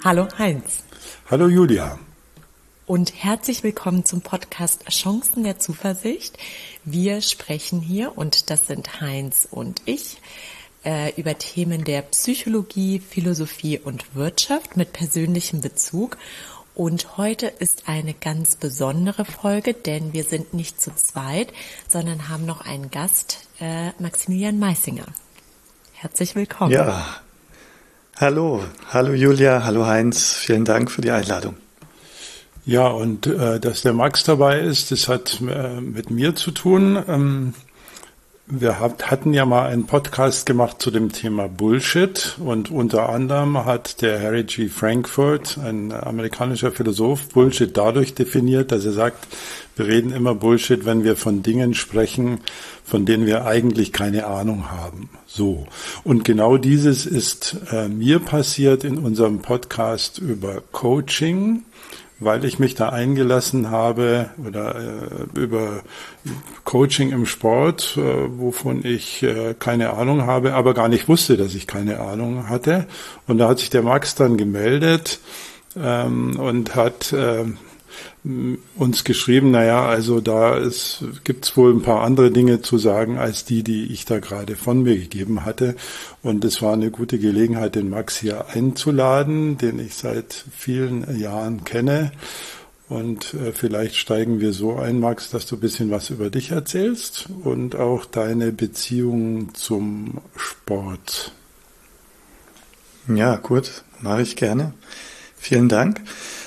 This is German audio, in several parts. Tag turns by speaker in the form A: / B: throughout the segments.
A: Hallo Heinz.
B: Hallo Julia.
A: Und herzlich willkommen zum Podcast Chancen der Zuversicht. Wir sprechen hier, und das sind Heinz und ich, über Themen der Psychologie, Philosophie und Wirtschaft mit persönlichem Bezug. Und heute ist eine ganz besondere Folge, denn wir sind nicht zu zweit, sondern haben noch einen Gast, Maximilian Meissinger. Herzlich willkommen.
C: Ja, hallo Julia, hallo Heinz, vielen Dank für die Einladung.
B: Ja, und dass der Max dabei ist, das hat mit mir zu tun. Wir hatten ja mal einen Podcast gemacht zu dem Thema Bullshit, und unter anderem hat der Harry G. Frankfurt, ein amerikanischer Philosoph, Bullshit dadurch definiert, dass er sagt, wir reden immer Bullshit, wenn wir von Dingen sprechen, von denen wir eigentlich keine Ahnung haben. So. Und genau dieses ist mir passiert in unserem Podcast über Coaching, weil ich mich da eingelassen habe über Coaching im Sport, wovon ich keine Ahnung habe, aber gar nicht wusste, dass ich keine Ahnung hatte. Und da hat sich der Max dann gemeldet und hat uns geschrieben, also gibt's wohl ein paar andere Dinge zu sagen als die ich da gerade von mir gegeben hatte. Und es war eine gute Gelegenheit, den Max hier einzuladen, den ich seit vielen Jahren kenne. Und vielleicht steigen wir so ein, Max, dass du ein bisschen was über dich erzählst und auch deine Beziehung zum Sport.
C: Ja, gut, mache ich gerne. Vielen Dank.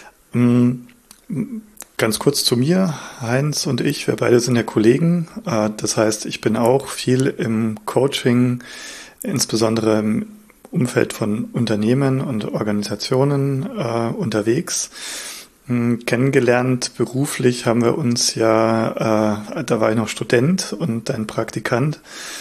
C: Ganz kurz zu mir, Heinz und ich, wir beide sind ja Kollegen. Das heißt, ich bin auch viel im Coaching, insbesondere im Umfeld von Unternehmen und Organisationen unterwegs. Kennengelernt beruflich haben wir uns da war ich noch Student und ein Praktikant.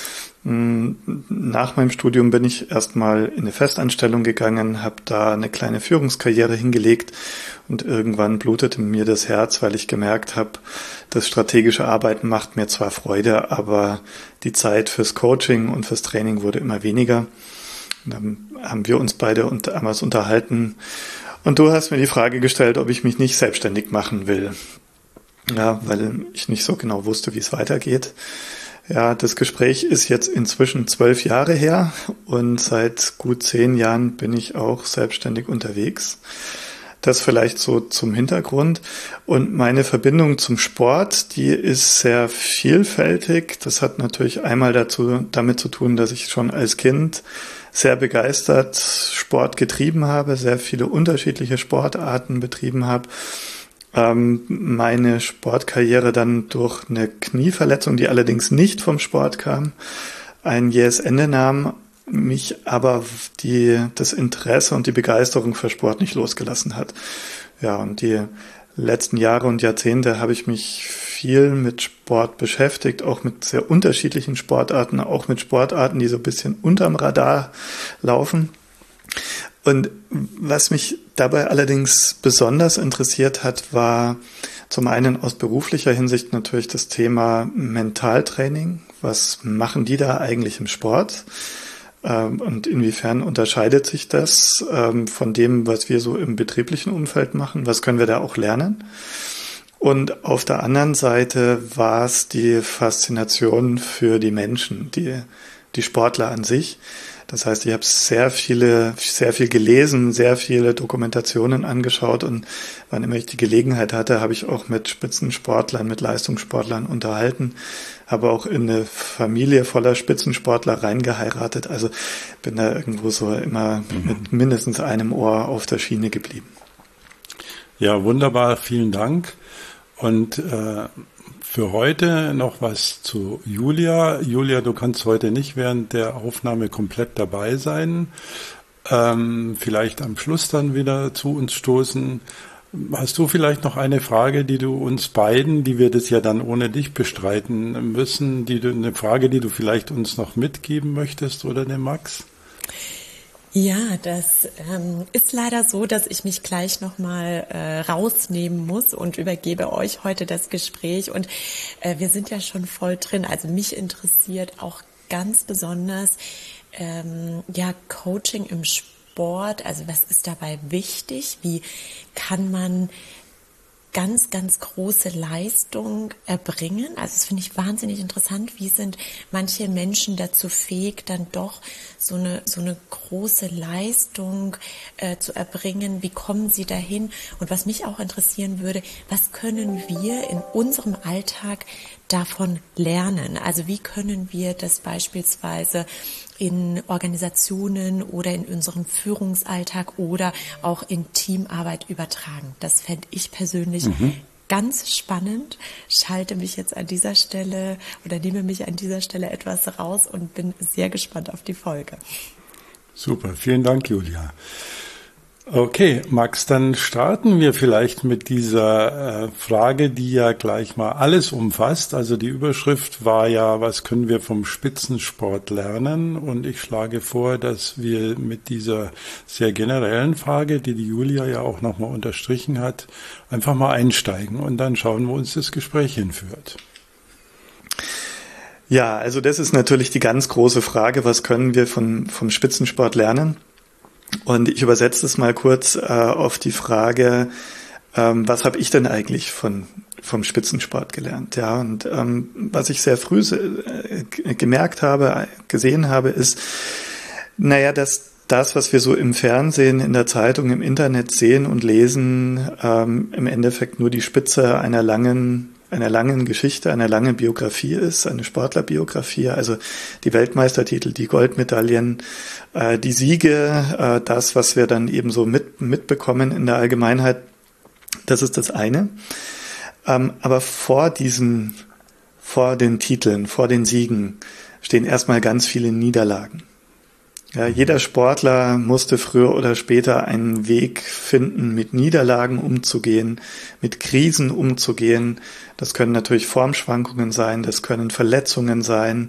C: Nach meinem Studium bin ich erstmal in eine Festanstellung gegangen, habe da eine kleine Führungskarriere hingelegt und irgendwann blutete mir das Herz, weil ich gemerkt habe, das strategische Arbeiten macht mir zwar Freude, aber die Zeit fürs Coaching und fürs Training wurde immer weniger. Und dann haben wir uns beide damals unterhalten und du hast mir die Frage gestellt, ob ich mich nicht selbstständig machen will. Ja, weil ich nicht so genau wusste, wie es weitergeht. Ja, das Gespräch ist jetzt inzwischen 12 Jahre her und seit gut 10 Jahren bin ich auch selbstständig unterwegs. Das vielleicht so zum Hintergrund. Und meine Verbindung zum Sport, die ist sehr vielfältig. Das hat natürlich einmal damit zu tun, dass ich schon als Kind sehr begeistert Sport getrieben habe, sehr viele unterschiedliche Sportarten betrieben habe. Meine Sportkarriere dann durch eine Knieverletzung, die allerdings nicht vom Sport kam, ein jähes Ende nahm, mich aber das Interesse und die Begeisterung für Sport nicht losgelassen hat. Ja, und die letzten Jahre und Jahrzehnte habe ich mich viel mit Sport beschäftigt, auch mit sehr unterschiedlichen Sportarten, auch mit Sportarten, die so ein bisschen unterm Radar laufen. Und was mich dabei allerdings besonders interessiert hat, war zum einen aus beruflicher Hinsicht natürlich das Thema Mentaltraining. Was machen die da eigentlich im Sport? Und inwiefern unterscheidet sich das von dem, was wir so im betrieblichen Umfeld machen? Was können wir da auch lernen? Und auf der anderen Seite war es die Faszination für die Menschen, die Sportler an sich. Das heißt, ich habe sehr viel gelesen, sehr viele Dokumentationen angeschaut und wann immer ich die Gelegenheit hatte, habe ich auch mit Spitzensportlern, mit Leistungssportlern unterhalten, habe auch in eine Familie voller Spitzensportler reingeheiratet. Also bin da irgendwo so immer mit mindestens einem Ohr auf der Schiene geblieben.
B: Ja, wunderbar, vielen Dank. Und für heute noch was zu Julia. Julia, du kannst heute nicht während der Aufnahme komplett dabei sein. Vielleicht am Schluss dann wieder zu uns stoßen. Hast du vielleicht noch eine Frage, die du uns beiden, die wir das ja dann ohne dich bestreiten müssen, eine Frage, die du vielleicht uns noch mitgeben möchtest oder dem Max?
A: Ja, das ist leider so, dass ich mich gleich nochmal rausnehmen muss und übergebe euch heute das Gespräch. Und wir sind ja schon voll drin. Also mich interessiert auch ganz besonders Coaching im Sport. Sport, also was ist dabei wichtig? Wie kann man ganz, ganz große Leistung erbringen? Also das finde ich wahnsinnig interessant. Wie sind manche Menschen dazu fähig, dann doch so eine große Leistung zu erbringen? Wie kommen sie dahin? Und was mich auch interessieren würde, was können wir in unserem Alltag davon lernen? Also wie können wir das beispielsweise in Organisationen oder in unserem Führungsalltag oder auch in Teamarbeit übertragen? Das fände ich persönlich ganz spannend. Schalte mich jetzt an dieser Stelle oder nehme mich an dieser Stelle etwas raus und bin sehr gespannt auf die Folge.
B: Super, vielen Dank, Julia. Okay, Max, dann starten wir vielleicht mit dieser Frage, die ja gleich mal alles umfasst. Also die Überschrift war ja, was können wir vom Spitzensport lernen? Und ich schlage vor, dass wir mit dieser sehr generellen Frage, die Julia ja auch nochmal unterstrichen hat, einfach mal einsteigen und dann schauen, wo uns das Gespräch hinführt.
C: Ja, also das ist natürlich die ganz große Frage, was können wir vom Spitzensport lernen? Und ich übersetze es mal kurz auf die Frage, was habe ich denn eigentlich vom Spitzensport gelernt? Ja, und was ich sehr früh gemerkt habe, gesehen habe, ist, dass das, was wir so im Fernsehen, in der Zeitung, im Internet sehen und lesen, im Endeffekt nur die Spitze einer langen Geschichte, einer langen Biografie ist, eine Sportlerbiografie, also die Weltmeistertitel, die Goldmedaillen, die Siege, das, was wir dann eben so mitbekommen in der Allgemeinheit, das ist das eine. Aber vor den Titeln, vor den Siegen stehen erstmal ganz viele Niederlagen. Ja, jeder Sportler musste früher oder später einen Weg finden, mit Niederlagen umzugehen, mit Krisen umzugehen. Das können natürlich Formschwankungen sein, das können Verletzungen sein,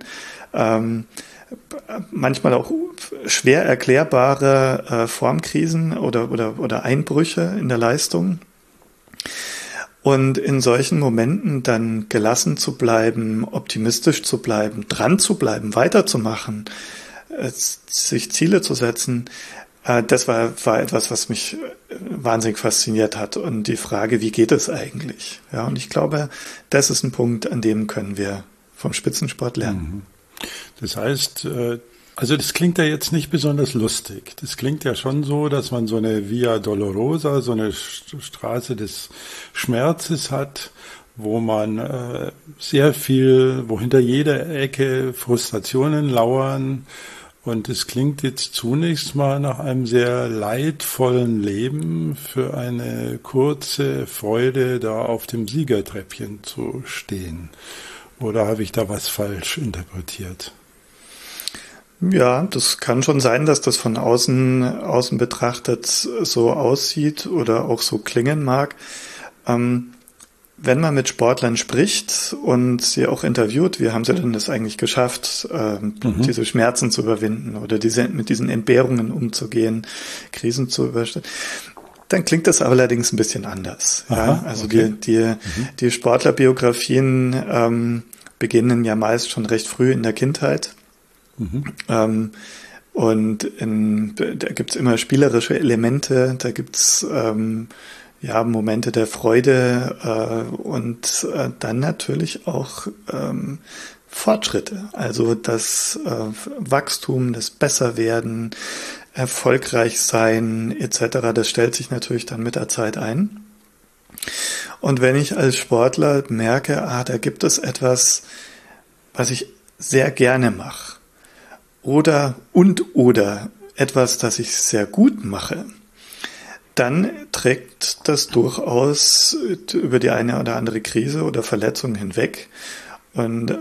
C: manchmal auch schwer erklärbare Formkrisen oder Einbrüche in der Leistung. Und in solchen Momenten dann gelassen zu bleiben, optimistisch zu bleiben, dran zu bleiben, weiterzumachen, sich Ziele zu setzen, das war etwas, was mich wahnsinnig fasziniert hat. Und die Frage, wie geht es eigentlich? Ja, und ich glaube, das ist ein Punkt, an dem können wir vom Spitzensport lernen.
B: Das heißt, also das klingt ja jetzt nicht besonders lustig. Das klingt ja schon so, dass man so eine Via Dolorosa, so eine Straße des Schmerzes hat, wo man wo hinter jeder Ecke Frustrationen lauern. Und es klingt jetzt zunächst mal nach einem sehr leidvollen Leben für eine kurze Freude, da auf dem Siegertreppchen zu stehen. Oder habe ich da was falsch interpretiert?
C: Ja, das kann schon sein, dass das von außen betrachtet so aussieht oder auch so klingen mag. Wenn man mit Sportlern spricht und sie auch interviewt, wie haben sie denn das eigentlich geschafft, diese Schmerzen zu überwinden oder mit diesen Entbehrungen umzugehen, Krisen zu überstehen, dann klingt das allerdings ein bisschen anders. Aha, ja? Also okay. Die Sportlerbiografien beginnen ja meist schon recht früh in der Kindheit. Und da gibt's immer spielerische Elemente, da gibt's Momente der Freude und dann natürlich auch Fortschritte, also das Wachstum, das Besserwerden, erfolgreich sein etc., das stellt sich natürlich dann mit der Zeit ein. Und wenn ich als Sportler merke, da gibt es etwas, was ich sehr gerne mache, oder etwas, das ich sehr gut mache, dann trägt das durchaus über die eine oder andere Krise oder Verletzung hinweg. Und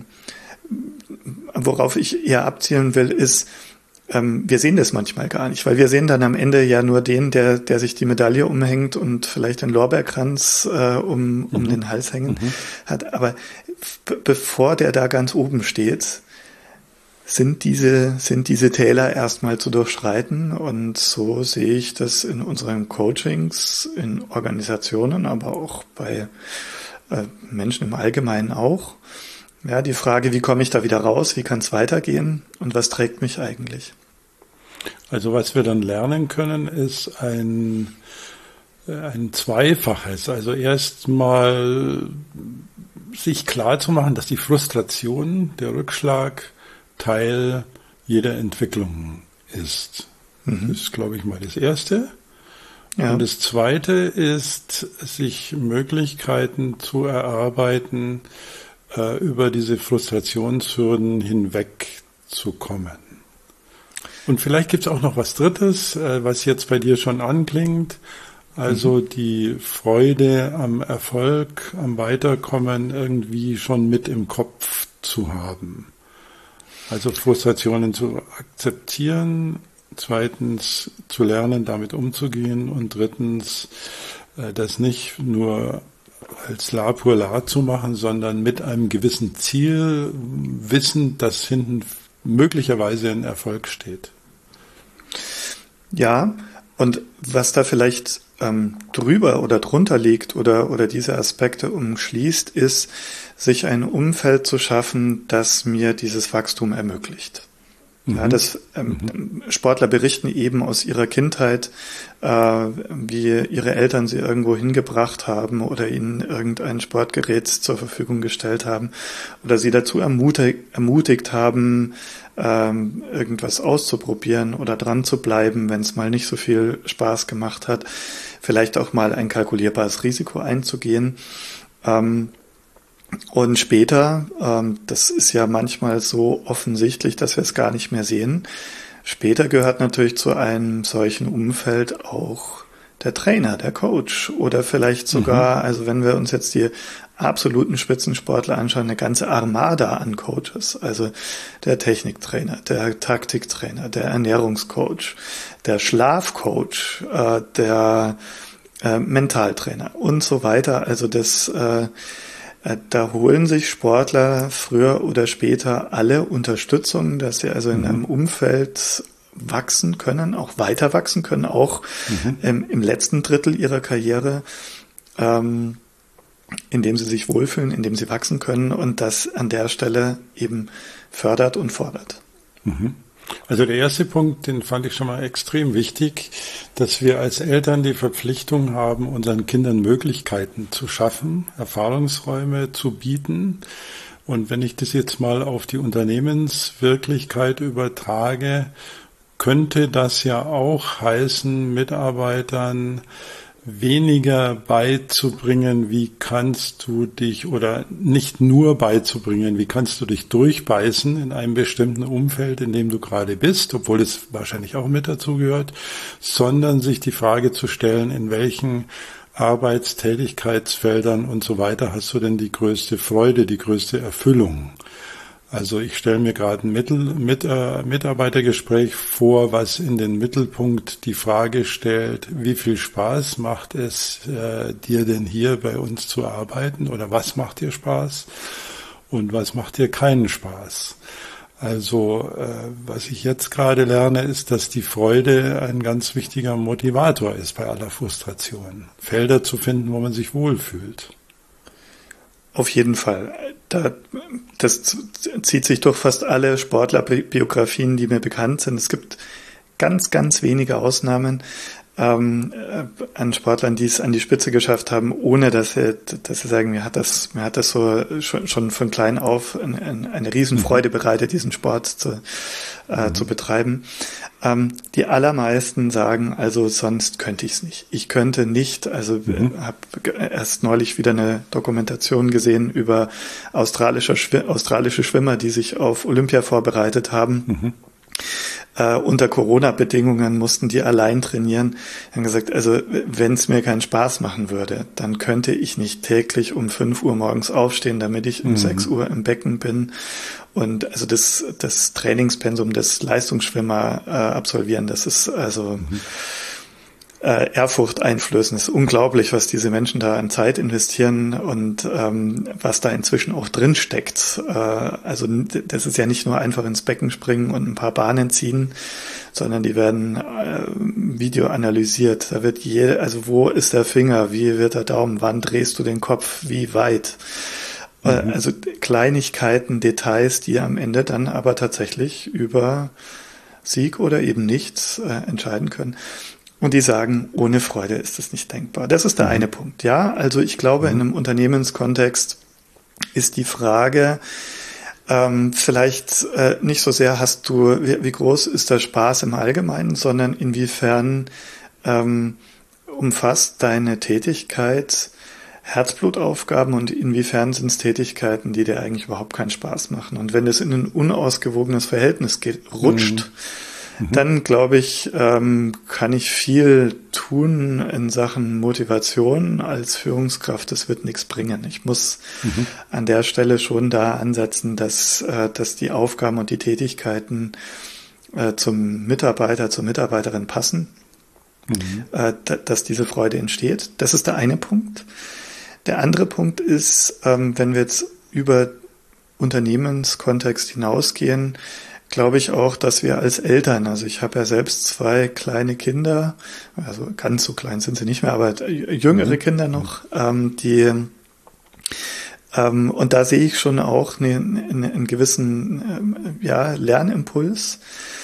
C: worauf ich eher abzielen will, ist, wir sehen das manchmal gar nicht, weil wir sehen dann am Ende ja nur den, der sich die Medaille umhängt und vielleicht den Lorbeerkranz um den Hals hängen hat. Aber bevor der da ganz oben steht, sind diese Täler erstmal zu durchschreiten, und so sehe ich das in unseren Coachings, in Organisationen, aber auch bei Menschen im Allgemeinen auch. Ja, die Frage, wie komme ich da wieder raus, wie kann es weitergehen und was trägt mich eigentlich?
B: Also was wir dann lernen können, ist ein Zweifaches. Also erstmal sich klar zu machen, dass die Frustration, der Rückschlag Teil jeder Entwicklung ist. Das ist, glaube ich, mal das Erste.
C: Ja.
B: Und das Zweite ist, sich Möglichkeiten zu erarbeiten, über diese Frustrationshürden hinwegzukommen. Und vielleicht gibt es auch noch was Drittes, was jetzt bei dir schon anklingt. Also die Freude am Erfolg, am Weiterkommen irgendwie schon mit im Kopf zu haben. Also Frustrationen zu akzeptieren, zweitens zu lernen, damit umzugehen und drittens das nicht nur als La pour La zu machen, sondern mit einem gewissen Ziel, wissend, dass hinten möglicherweise ein Erfolg steht.
C: Ja, und was da vielleicht drüber oder drunter liegt oder diese Aspekte umschließt, ist, sich ein Umfeld zu schaffen, das mir dieses Wachstum ermöglicht. Ja, das Sportler berichten eben aus ihrer Kindheit, wie ihre Eltern sie irgendwo hingebracht haben oder ihnen irgendein Sportgerät zur Verfügung gestellt haben oder sie dazu ermutigt haben, irgendwas auszuprobieren oder dran zu bleiben, wenn es mal nicht so viel Spaß gemacht hat, vielleicht auch mal ein kalkulierbares Risiko einzugehen. Und später, das ist ja manchmal so offensichtlich, dass wir es gar nicht mehr sehen, später gehört natürlich zu einem solchen Umfeld auch der Trainer, der Coach oder vielleicht sogar, also wenn wir uns jetzt die absoluten Spitzensportler anschauen, eine ganze Armada an Coaches, also der Techniktrainer, der Taktiktrainer, der Ernährungscoach, der Schlafcoach, der Mentaltrainer und so weiter. Also da holen sich Sportler früher oder später alle Unterstützung, dass sie also in einem Umfeld wachsen können, auch weiter wachsen können, auch im letzten Drittel ihrer Karriere, indem sie sich wohlfühlen, indem sie wachsen können und das an der Stelle eben fördert und fordert.
B: Also der erste Punkt, den fand ich schon mal extrem wichtig, dass wir als Eltern die Verpflichtung haben, unseren Kindern Möglichkeiten zu schaffen, Erfahrungsräume zu bieten. Und wenn ich das jetzt mal auf die Unternehmenswirklichkeit übertrage, könnte das ja auch heißen, Mitarbeitern weniger beizubringen, wie kannst du dich, oder nicht nur beizubringen, wie kannst du dich durchbeißen in einem bestimmten Umfeld, in dem du gerade bist, obwohl es wahrscheinlich auch mit dazu gehört, sondern sich die Frage zu stellen, in welchen Arbeitstätigkeitsfeldern und so weiter hast du denn die größte Freude, die größte Erfüllung? Also ich stelle mir gerade ein Mitarbeitergespräch vor, was in den Mittelpunkt die Frage stellt, wie viel Spaß macht es dir denn hier bei uns zu arbeiten oder was macht dir Spaß und was macht dir keinen Spaß? Also was ich jetzt gerade lerne, ist, dass die Freude ein ganz wichtiger Motivator ist bei aller Frustration. Felder zu finden, wo man sich wohlfühlt.
C: Auf jeden Fall. Das zieht sich durch fast alle Sportlerbiografien, die mir bekannt sind. Es gibt ganz, ganz wenige Ausnahmen an Sportlern, die es an die Spitze geschafft haben, ohne dass sie sagen, mir hat das so schon von klein auf eine Riesenfreude bereitet, diesen Sport zu betreiben. Die allermeisten sagen, also sonst könnte ich es nicht. Ich könnte nicht, also habe erst neulich wieder eine Dokumentation gesehen über australische Schwimmer, die sich auf Olympia vorbereitet haben. Unter Corona-Bedingungen mussten die allein trainieren. Die haben gesagt, also wenn es mir keinen Spaß machen würde, dann könnte ich nicht täglich um 5 Uhr morgens aufstehen, damit ich um 6 Uhr im Becken bin. Und also das Trainingspensum des Leistungsschwimmer absolvieren, das ist also Ehrfurcht einflößen. Es ist unglaublich, was diese Menschen da an Zeit investieren und was da inzwischen auch drin steckt. Also das ist ja nicht nur einfach ins Becken springen und ein paar Bahnen ziehen, sondern die werden Video analysiert. Da wird also wo ist der Finger, wie wird der Daumen, wann drehst du den Kopf, wie weit. Also Kleinigkeiten, Details, die am Ende dann aber tatsächlich über Sieg oder eben nicht entscheiden können. Und die sagen, ohne Freude ist es nicht denkbar. Das ist der eine Punkt. Ja, also ich glaube, in einem Unternehmenskontext ist die Frage, vielleicht nicht so sehr wie groß ist der Spaß im Allgemeinen, sondern inwiefern umfasst deine Tätigkeit Herzblutaufgaben und inwiefern sind es Tätigkeiten, die dir eigentlich überhaupt keinen Spaß machen. Und wenn es in ein unausgewogenes Verhältnis rutscht, dann glaube ich, kann ich viel tun in Sachen Motivation als Führungskraft. Das wird nichts bringen. Ich muss an der Stelle schon da ansetzen, dass die Aufgaben und die Tätigkeiten zum Mitarbeiter, zur Mitarbeiterin passen, dass diese Freude entsteht. Das ist der eine Punkt. Der andere Punkt ist, wenn wir jetzt über Unternehmenskontext hinausgehen, glaube ich auch, dass wir als Eltern, also ich habe ja selbst 2 kleine Kinder, also ganz so klein sind sie nicht mehr, aber jüngere Kinder noch, und da sehe ich schon auch einen gewissen Lernimpuls.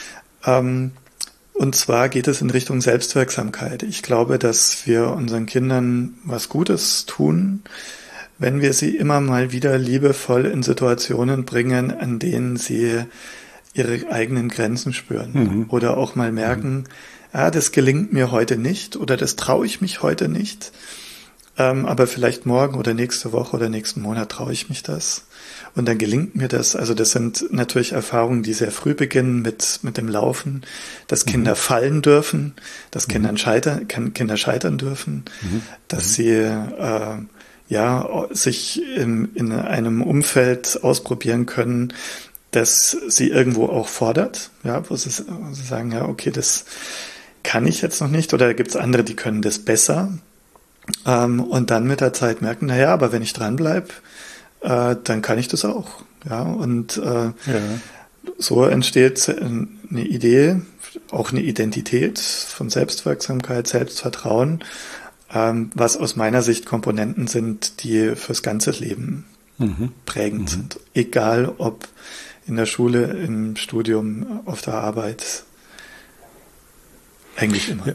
C: Und zwar geht es in Richtung Selbstwirksamkeit. Ich glaube, dass wir unseren Kindern was Gutes tun, wenn wir sie immer mal wieder liebevoll in Situationen bringen, an denen sie ihre eigenen Grenzen spüren oder auch mal merken, das gelingt mir heute nicht oder das traue ich mich heute nicht, aber vielleicht morgen oder nächste Woche oder nächsten Monat traue ich mich das und dann gelingt mir das. Also das sind natürlich Erfahrungen, die sehr früh beginnen mit dem Laufen, dass Kinder fallen dürfen, dass Kinder scheitern dürfen, dass sie sich in einem Umfeld ausprobieren können, dass sie irgendwo auch fordert, wo sie sagen, ja, okay, das kann ich jetzt noch nicht, oder da gibt es andere, die können das besser, und dann mit der Zeit merken, aber wenn ich dranbleibe, dann kann ich das auch, und so entsteht eine Idee, auch eine Identität von Selbstwirksamkeit, Selbstvertrauen, was aus meiner Sicht Komponenten sind, die fürs ganze Leben prägend sind, egal ob in der Schule, im Studium, auf der Arbeit, eigentlich immer.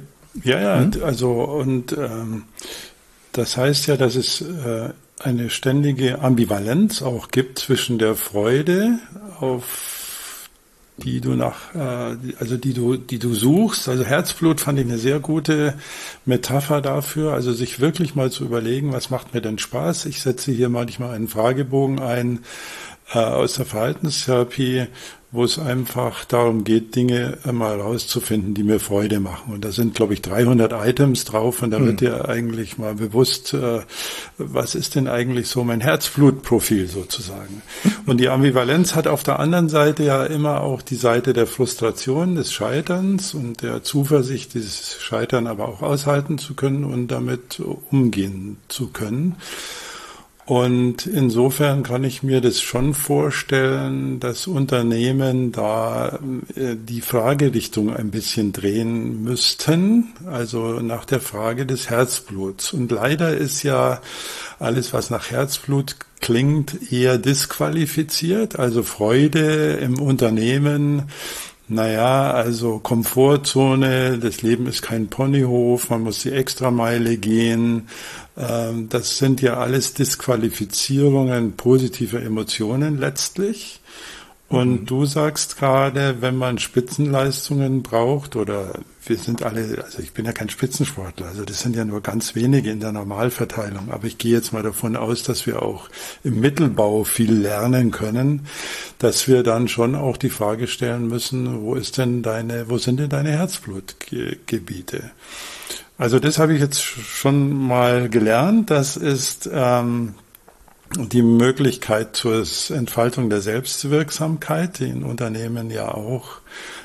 B: Das heißt ja, dass es eine ständige Ambivalenz auch gibt zwischen der Freude, auf die du die du suchst. Also Herzblut fand ich eine sehr gute Metapher dafür, also sich wirklich mal zu überlegen, was macht mir denn Spaß? Ich setze hier manchmal einen Fragebogen ein, aus der Verhaltenstherapie, wo es einfach darum geht, Dinge mal rauszufinden, die mir Freude machen. Und da sind, glaube ich, 300 Items drauf und da wird dir eigentlich mal bewusst, was ist denn eigentlich so mein Herzblutprofil sozusagen. Und die Ambivalenz hat auf der anderen Seite ja immer auch die Seite der Frustration, des Scheiterns und der Zuversicht, dieses Scheitern aber auch aushalten zu können und damit umgehen zu können. Und insofern kann ich mir das schon vorstellen, dass Unternehmen da die Fragerichtung ein bisschen drehen müssten, also nach der Frage des Herzbluts. Und leider ist ja alles, was nach Herzblut klingt, eher disqualifiziert, also Freude im Unternehmen. Also Komfortzone, das Leben ist kein Ponyhof, man muss die Extrameile gehen. Das sind ja alles Disqualifizierungen positiver Emotionen letztlich. Und du sagst gerade, wenn man Spitzenleistungen braucht, oder wir sind alle, also ich bin ja kein Spitzensportler, also das sind ja nur ganz wenige in der Normalverteilung, aber ich gehe jetzt mal davon aus, dass wir auch im Mittelbau viel lernen können, dass wir dann schon auch die Frage stellen müssen, wo sind denn deine Herzblutgebiete? Also das habe ich jetzt schon mal gelernt, das ist die Möglichkeit zur Entfaltung der Selbstwirksamkeit, die in Unternehmen ja auch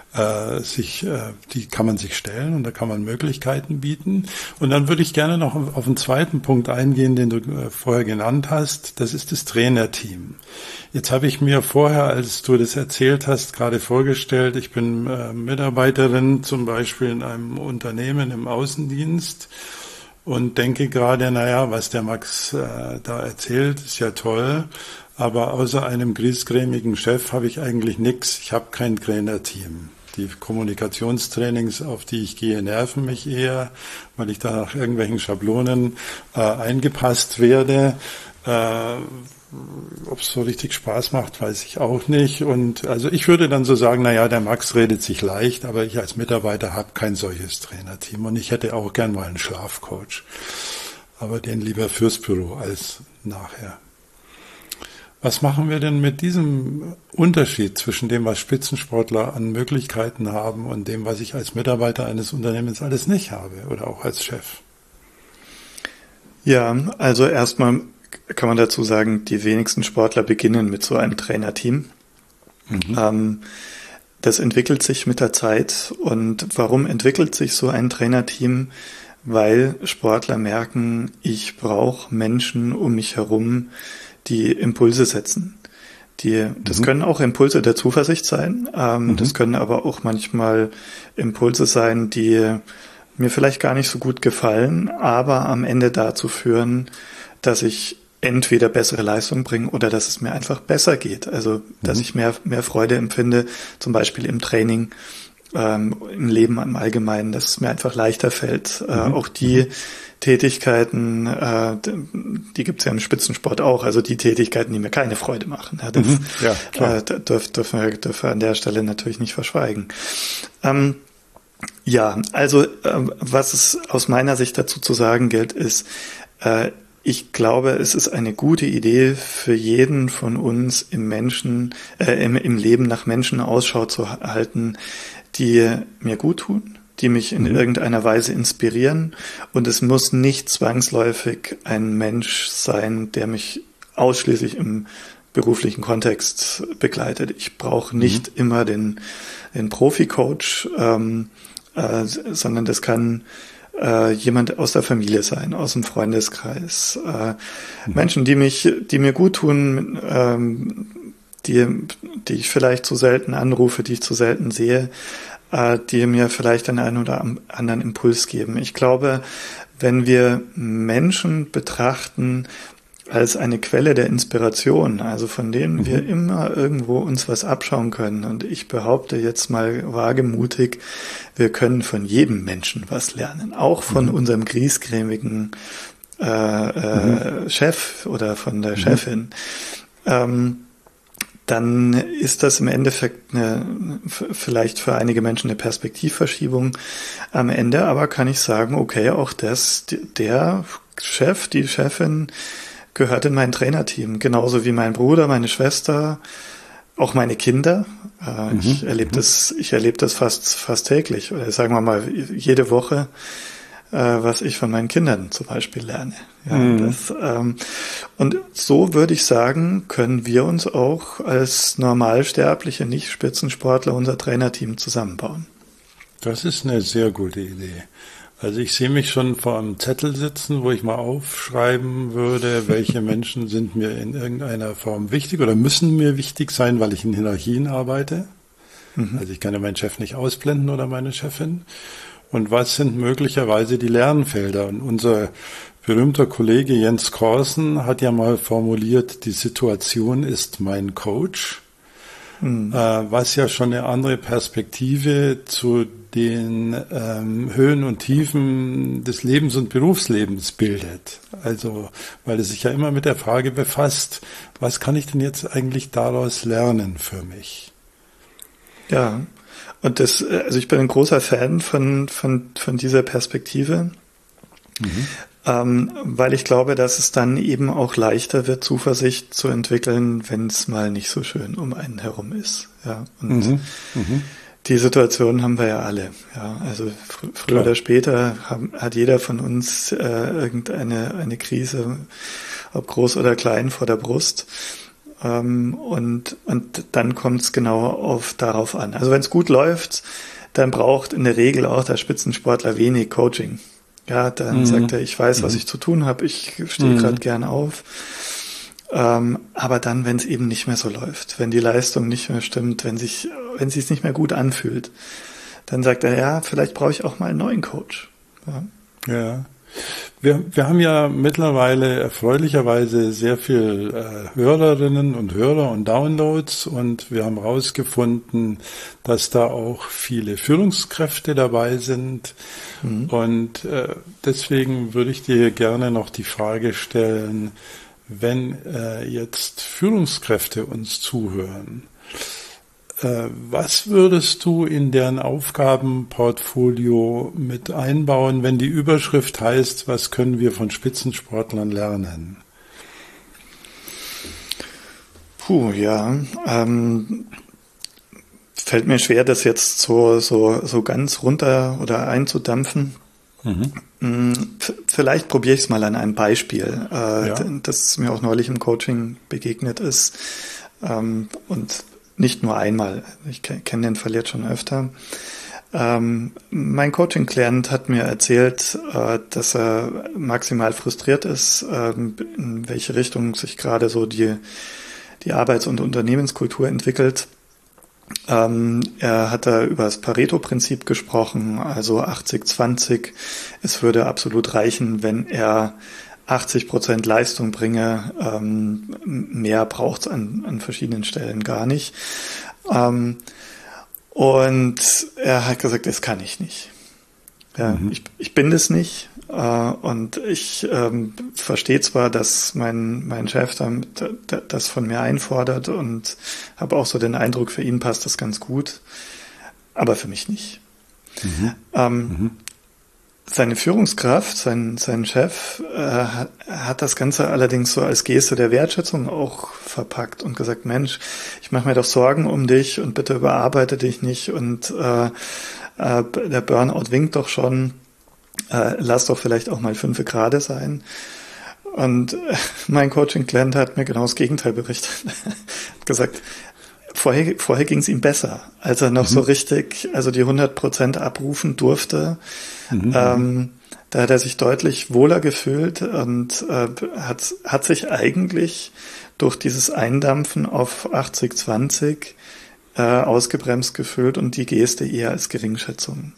B: die kann man sich stellen und da kann man Möglichkeiten bieten. Und dann würde ich gerne noch auf einen zweiten Punkt eingehen, den du vorher genannt hast. Das ist das Trainerteam. Jetzt habe ich mir vorher, als du das erzählt hast, gerade vorgestellt, ich bin Mitarbeiterin zum Beispiel in einem Unternehmen im Außendienst und denke gerade, was der Max da erzählt, ist ja toll, aber außer einem griesgrämigen Chef habe ich eigentlich nichts. Ich habe kein Trainerteam. Die Kommunikationstrainings, auf die ich gehe, nerven mich eher, weil ich da nach irgendwelchen Schablonen eingepasst werde. Ob es so richtig Spaß macht, weiß ich auch nicht. Und also ich würde dann so sagen, naja, der Max redet sich leicht, aber ich als Mitarbeiter habe kein solches Trainerteam und ich hätte auch gern mal einen Schlafcoach. Aber den lieber fürs Büro als nachher. Was machen wir denn mit diesem Unterschied zwischen dem, was Spitzensportler an Möglichkeiten haben und dem, was ich als Mitarbeiter eines Unternehmens alles nicht habe oder auch als Chef?
C: Ja, also erstmal kann man dazu sagen, die wenigsten Sportler beginnen mit so einem Trainerteam. Das entwickelt sich mit der Zeit. Und warum entwickelt sich so ein Trainerteam? Weil Sportler merken, ich brauche Menschen um mich herum, die Impulse setzen. Das können auch Impulse der Zuversicht sein. Das können aber auch manchmal Impulse sein, die mir vielleicht gar nicht so gut gefallen, aber am Ende dazu führen, dass ich entweder bessere Leistung bringe oder dass es mir einfach besser geht. Also, dass ich mehr Freude empfinde, zum Beispiel im Training, im Leben im Allgemeinen, dass es mir einfach leichter fällt. Auch die Tätigkeiten, die gibt's ja im Spitzensport auch, also die Tätigkeiten, die mir keine Freude machen. Ja, das dürfen wir an der Stelle natürlich nicht verschweigen. Was es aus meiner Sicht dazu zu sagen gilt, ist, ich glaube, es ist eine gute Idee für jeden von uns im Leben nach Menschen Ausschau zu halten, die mir gut tun, die mich in irgendeiner Weise inspirieren. Und es muss nicht zwangsläufig ein Mensch sein, der mich ausschließlich im beruflichen Kontext begleitet. Ich brauche nicht immer den Profi-Coach, sondern das kann jemand aus der Familie sein, aus dem Freundeskreis. Menschen, die mir gut tun, die ich vielleicht zu selten anrufe, die ich zu selten sehe, die mir vielleicht den einen oder anderen Impuls geben. Ich glaube, wenn wir Menschen betrachten als eine Quelle der Inspiration, also von denen wir immer irgendwo uns was abschauen können. Und ich behaupte jetzt mal wagemutig, wir können von jedem Menschen was lernen, auch von unserem griesgrämigen Chef oder von der Chefin. Dann ist das im Endeffekt vielleicht für einige Menschen eine Perspektivverschiebung am Ende, aber kann ich sagen, okay, auch der Chef, die Chefin gehört in mein Trainerteam, genauso wie mein Bruder, meine Schwester, auch meine Kinder. Ich erlebe das fast täglich, oder sagen wir mal jede Woche, was ich von meinen Kindern zum Beispiel lerne. Ja, und so würde ich sagen, können wir uns auch als normalsterbliche Nicht-Spitzensportler unser Trainerteam zusammenbauen.
B: Das ist eine sehr gute Idee. Also ich sehe mich schon vor einem Zettel sitzen, wo ich mal aufschreiben würde, welche Menschen sind mir in irgendeiner Form wichtig oder müssen mir wichtig sein, weil ich in Hierarchien arbeite. Also ich kann ja meinen Chef nicht ausblenden oder meine Chefin. Und was sind möglicherweise die Lernfelder? Und unser berühmter Kollege Jens Korsen hat ja mal formuliert, die Situation ist mein Coach. Was ja schon eine andere Perspektive zu den Höhen und Tiefen des Lebens und Berufslebens bildet. Also, weil es sich ja immer mit der Frage befasst, was kann ich denn jetzt eigentlich daraus lernen für mich?
C: Ja, und also ich bin ein großer Fan von dieser Perspektive. Weil ich glaube, dass es dann eben auch leichter wird, Zuversicht zu entwickeln, wenn es mal nicht so schön um einen herum ist. Ja, und die Situation haben wir ja alle. Ja, also früher oder später hat jeder von uns eine Krise, ob groß oder klein, vor der Brust. Und dann kommt es genau darauf an. Also wenn es gut läuft, dann braucht in der Regel auch der Spitzensportler wenig Coaching. Ja, dann sagt er, ich weiß, was ich zu tun habe, ich stehe gerade gern auf. Aber dann, wenn es eben nicht mehr so läuft, wenn die Leistung nicht mehr stimmt, wenn sich es nicht mehr gut anfühlt, dann sagt er, ja, vielleicht brauche ich auch mal einen neuen Coach.
B: Ja. Wir haben ja mittlerweile erfreulicherweise sehr viel Hörerinnen und Hörer und Downloads und wir haben herausgefunden, dass da auch viele Führungskräfte dabei sind. Und deswegen würde ich dir gerne noch die Frage stellen, wenn jetzt Führungskräfte uns zuhören, was würdest du in deren Aufgabenportfolio mit einbauen, wenn die Überschrift heißt, was können wir von Spitzensportlern lernen?
C: Fällt mir schwer, das jetzt so ganz runter oder einzudampfen. Vielleicht probiere ich es mal an einem Beispiel, das mir auch neulich im Coaching begegnet ist. Und nicht nur einmal, ich kenne den Fall jetzt schon öfter. Mein Coaching-Klient hat mir erzählt, dass er maximal frustriert ist, in welche Richtung sich gerade so die Arbeits- und Unternehmenskultur entwickelt. Er hat da über das Pareto-Prinzip gesprochen, also 80-20. Es würde absolut reichen, wenn er 80% Leistung bringe, mehr braucht's an verschiedenen Stellen gar nicht. Und er hat gesagt, das kann ich nicht. Ja, ich bin das nicht. Und ich verstehe zwar, dass mein Chef das von mir einfordert und habe auch so den Eindruck, für ihn passt das ganz gut, aber für mich nicht. Seine Führungskraft, sein Chef, hat das Ganze allerdings so als Geste der Wertschätzung auch verpackt und gesagt, Mensch, ich mache mir doch Sorgen um dich und bitte überarbeite dich nicht und der Burnout winkt doch schon, lass doch vielleicht auch mal 5 Grad sein. Und mein Coaching-Klient hat mir genau das Gegenteil berichtet. Hat gesagt, vorher ging es ihm besser, als er noch so richtig, also die 100% abrufen durfte. Da hat er sich deutlich wohler gefühlt und hat sich eigentlich durch dieses Eindampfen auf 80-20 ausgebremst gefühlt und die Geste eher als Geringschätzung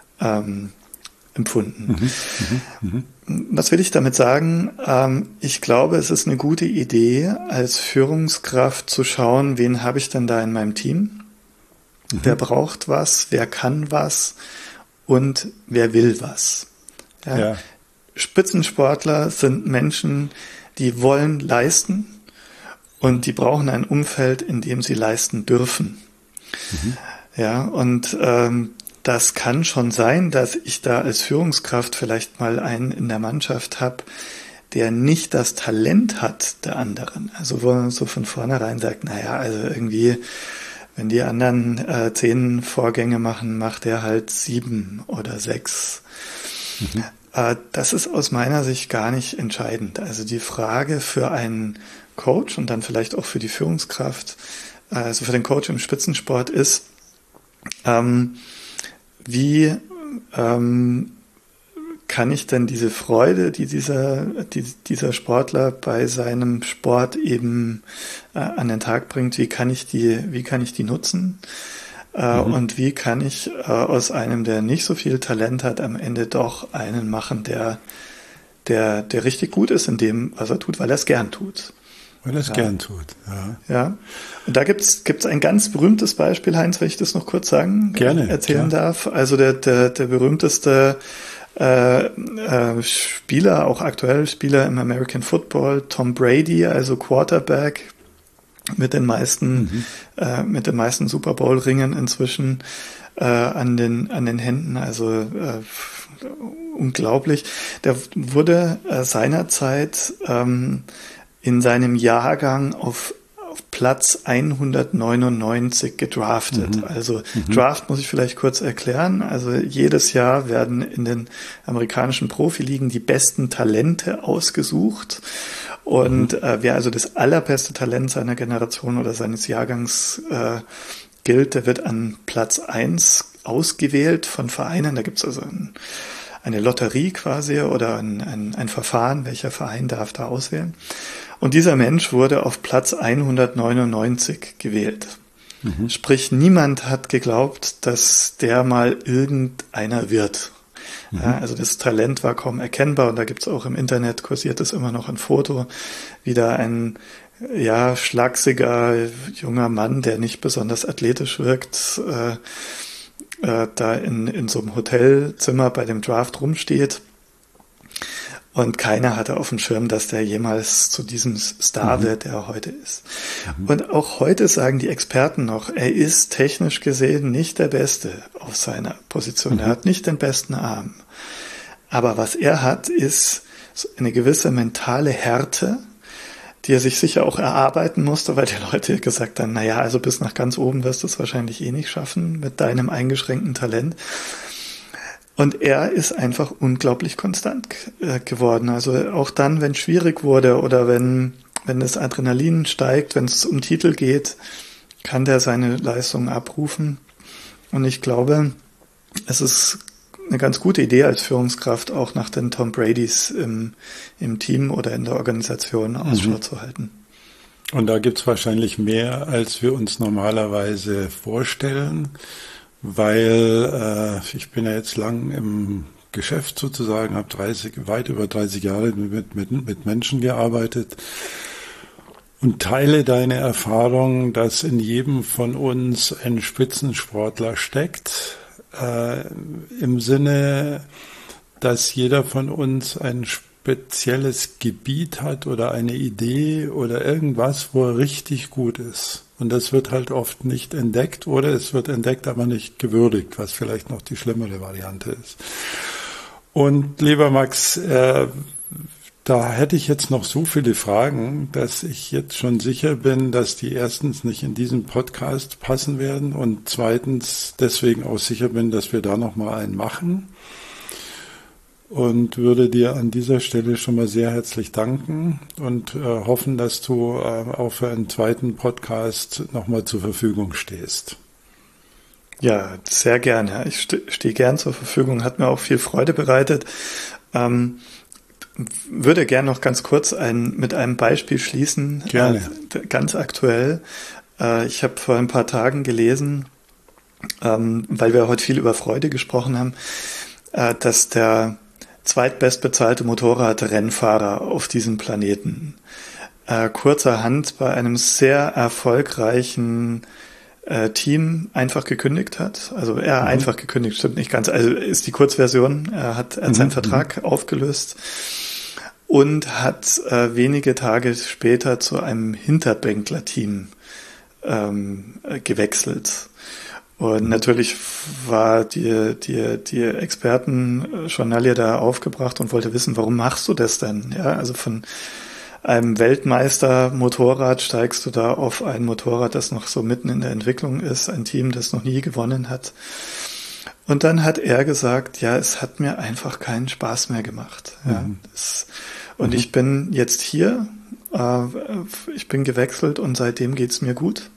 C: empfunden. Was will ich damit sagen? Ich glaube, es ist eine gute Idee, als Führungskraft zu schauen, wen habe ich denn da in meinem Team? Wer braucht was? Wer kann was? Und wer will was? Ja. Spitzensportler sind Menschen, die wollen leisten und die brauchen ein Umfeld, in dem sie leisten dürfen. Ja, und das kann schon sein, dass ich da als Führungskraft vielleicht mal einen in der Mannschaft habe, der nicht das Talent hat der anderen. Also wo man so von vornherein sagt, naja, also irgendwie, wenn die anderen 10 Vorgänge machen, macht er halt 7 oder 6. Das ist aus meiner Sicht gar nicht entscheidend. Also die Frage für einen Coach und dann vielleicht auch für die Führungskraft, also für den Coach im Spitzensport ist, wie kann ich denn diese Freude, die dieser Sportler bei seinem Sport eben an den Tag bringt, wie kann ich die nutzen? Und wie kann ich aus einem, der nicht so viel Talent hat, am Ende doch einen machen, der richtig gut ist in dem, was er tut, weil er es gern tut.
B: Weil er es gern tut,
C: ja. Und da gibt's ein ganz berühmtes Beispiel, Heinz, wenn ich das noch kurz erzählen darf. Also der berühmteste Spieler, auch aktuell Spieler im American Football, Tom Brady, also Quarterback mit den meisten Super Bowl Ringen inzwischen an den Händen, also unglaublich. Der wurde seinerzeit in seinem Jahrgang auf Platz 199 gedraftet. Also Draft muss ich vielleicht kurz erklären. Also jedes Jahr werden in den amerikanischen Profiligen die besten Talente ausgesucht. Und wer also das allerbeste Talent seiner Generation oder seines Jahrgangs gilt, der wird an Platz 1 ausgewählt von Vereinen. Da gibt es also eine Lotterie quasi oder ein Verfahren, welcher Verein darf da auswählen. Und dieser Mensch wurde auf Platz 199 gewählt. Sprich, niemand hat geglaubt, dass der mal irgendeiner wird. Ja, also das Talent war kaum erkennbar und da gibt's auch im Internet, kursiert es immer noch ein Foto, wie da ein schlachsiger junger Mann, der nicht besonders athletisch wirkt, da in so einem Hotelzimmer bei dem Draft rumsteht. Und keiner hatte auf dem Schirm, dass der jemals zu diesem Star wird, der er heute ist. Und auch heute sagen die Experten noch, er ist technisch gesehen nicht der Beste auf seiner Position. Er hat nicht den besten Arm. Aber was er hat, ist eine gewisse mentale Härte, die er sich sicher auch erarbeiten musste, weil die Leute gesagt haben, naja, also bis nach ganz oben wirst du es wahrscheinlich eh nicht schaffen mit deinem eingeschränkten Talent. Und er ist einfach unglaublich konstant geworden. Also auch dann, wenn es schwierig wurde oder wenn das Adrenalin steigt, wenn es um Titel geht, kann der seine Leistung abrufen. Und ich glaube, es ist eine ganz gute Idee als Führungskraft, auch nach den Tom Bradys im Team oder in der Organisation Ausschau zu halten.
B: Und da gibt's wahrscheinlich mehr, als wir uns normalerweise vorstellen, weil ich bin ja jetzt lang im Geschäft sozusagen, habe weit über 30 Jahre mit Menschen gearbeitet und teile deine Erfahrung, dass in jedem von uns ein Spitzensportler steckt, im Sinne, dass jeder von uns ein spezielles Gebiet hat oder eine Idee oder irgendwas, wo er richtig gut ist. Und das wird halt oft nicht entdeckt oder es wird entdeckt, aber nicht gewürdigt, was vielleicht noch die schlimmere Variante ist. Und lieber Max, da hätte ich jetzt noch so viele Fragen, dass ich jetzt schon sicher bin, dass die erstens nicht in diesen Podcast passen werden und zweitens deswegen auch sicher bin, dass wir da nochmal einen machen. Und würde dir an dieser Stelle schon mal sehr herzlich danken und hoffen, dass du auch für einen zweiten Podcast nochmal zur Verfügung stehst.
C: Ja, sehr gerne. Ich stehe gern zur Verfügung, hat mir auch viel Freude bereitet. Würde gern noch ganz kurz mit einem Beispiel schließen.
B: Gerne.
C: Ganz aktuell. Ich habe vor ein paar Tagen gelesen, weil wir heute viel über Freude gesprochen haben, dass der zweitbestbezahlte Motorradrennfahrer auf diesem Planeten kurzerhand bei einem sehr erfolgreichen Team einfach gekündigt hat. Also er einfach gekündigt, stimmt nicht ganz. Also ist die Kurzversion. Er hat seinen Vertrag aufgelöst und hat wenige Tage später zu einem Hinterbänkler-Team gewechselt. Und natürlich war die Experten-Journalie da aufgebracht und wollte wissen, warum machst du das denn? Ja, also von einem Weltmeister-Motorrad steigst du da auf ein Motorrad, das noch so mitten in der Entwicklung ist, ein Team, das noch nie gewonnen hat. Und dann hat er gesagt, ja, es hat mir einfach keinen Spaß mehr gemacht. Ja, und ich bin jetzt hier, ich bin gewechselt und seitdem geht's mir gut.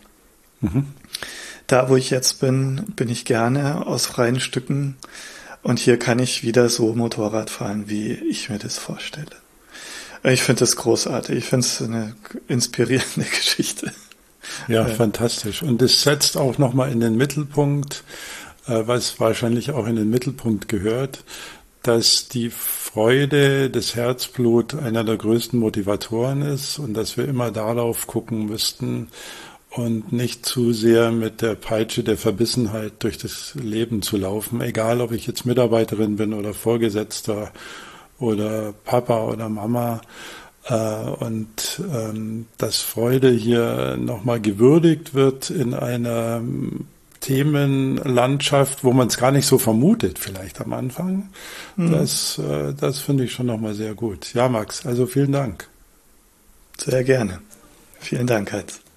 C: Da, wo ich jetzt bin, bin ich gerne aus freien Stücken und hier kann ich wieder so Motorrad fahren, wie ich mir das vorstelle. Ich finde das großartig. Ich finde es eine inspirierende Geschichte.
B: Ja, fantastisch. Und es setzt auch nochmal in den Mittelpunkt, was wahrscheinlich auch in den Mittelpunkt gehört, dass die Freude, das Herzblut einer der größten Motivatoren ist und dass wir immer darauf gucken müssten und nicht zu sehr mit der Peitsche der Verbissenheit durch das Leben zu laufen, egal ob ich jetzt Mitarbeiterin bin oder Vorgesetzter oder Papa oder Mama, und dass Freude hier nochmal gewürdigt wird in einer Themenlandschaft, wo man es gar nicht so vermutet, vielleicht am Anfang. Das finde ich schon nochmal sehr gut. Ja, Max, also vielen Dank.
C: Sehr gerne. Vielen Dank, Heinz.